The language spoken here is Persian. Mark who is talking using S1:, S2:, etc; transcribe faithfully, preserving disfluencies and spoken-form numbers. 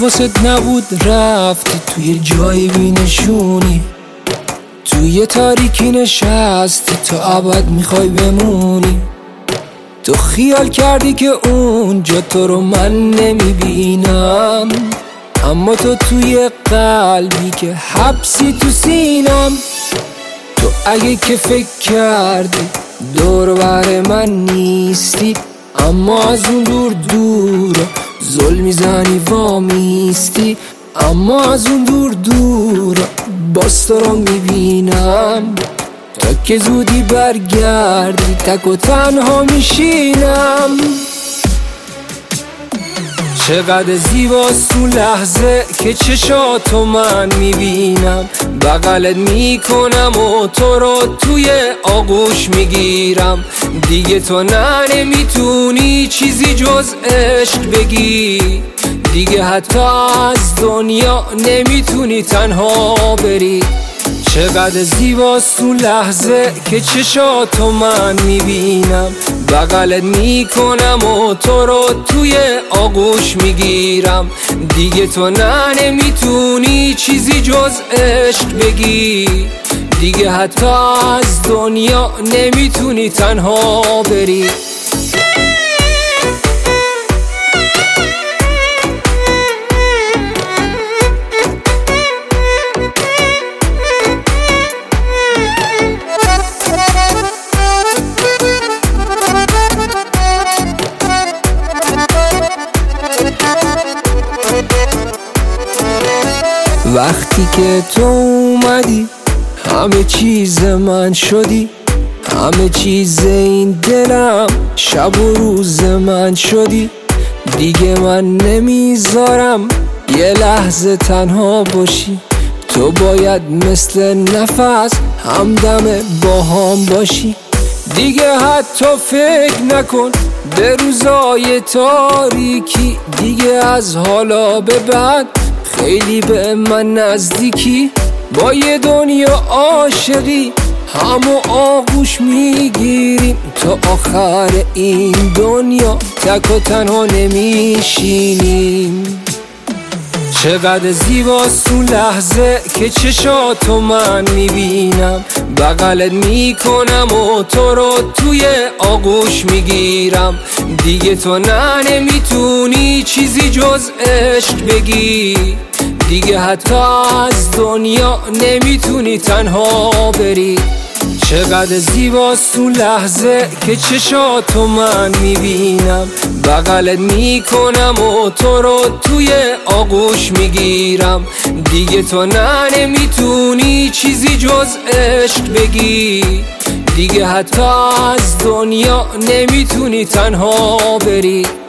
S1: حواست نبود رفتی توی جایی بینشونی، توی تاریکی نشستی تا ابد میخوای بمونی. تو خیال کردی که اونجا تو رو من نمیبینم، اما تو توی قلبی که حبسی تو سینم. تو اگه که فکر کردی دور بر من نیستی، اما از اون دور دور زل میزنی وامیستی. اما از اون دور دور باز تو رو میبینم، تا که زودی برگردی تک و تنها میشینم. چقدر زیباست اون لحظه که چشاتو من میبینم، بغلت میکنم و تو رو توی آغوش میگیرم. دیگه تو نه نمیتونی چیزی جز عشق بگی، دیگه حتی از دنیا نمیتونی تنها بری. چقدر زیباست اون لحظه که چشاتو من میبینم، بغلت میکنم و تو رو توی آغوش میگیرم. دیگه تو نه نمیتونی چیزی جز عشق بگی، دیگه حتی از دنیا نمیتونی تنها بری. وقتی که تو اومدی همه چیز من شدی، همه چیز این دلم شب و روز من شدی. دیگه من نمیذارم یه لحظه تنها باشی، تو باید مثل نفس همدم با هم باشی. دیگه حتی فکر نکن به روزای تاریکی، دیگه از حالا به بعد خیلی به من نزدیکی. با یه دنیا عاشقی همو آغوش میگیریم، تا آخر این دنیا تک و تنها نمیشینیم. چقدر زیباست اون لحظه که چشاتو من میبینم، بغلت میکنم و تو رو توی آغوش میگیرم. دیگه تو نه نمیتونی چیزی جز عشق بگی، دیگه حتی از دنیا نمیتونی تنها بری. چقدر زیباست اون لحظه که چشاتو من میبینم، بغلت میکنم و تو رو توی آغوش میگیرم. دیگه تو نه نمیتونی چیزی جز عشق بگی، دیگه حتی از دنیا نمیتونی تنها بری.